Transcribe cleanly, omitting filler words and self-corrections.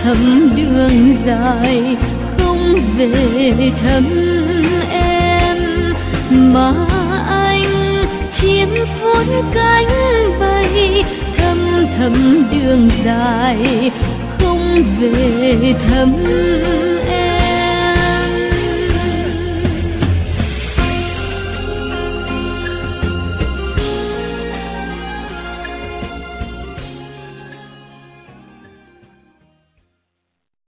thăm đường dài không về thăm em, mà anh chim phút cánh bay thăm thăm đường dài không về thăm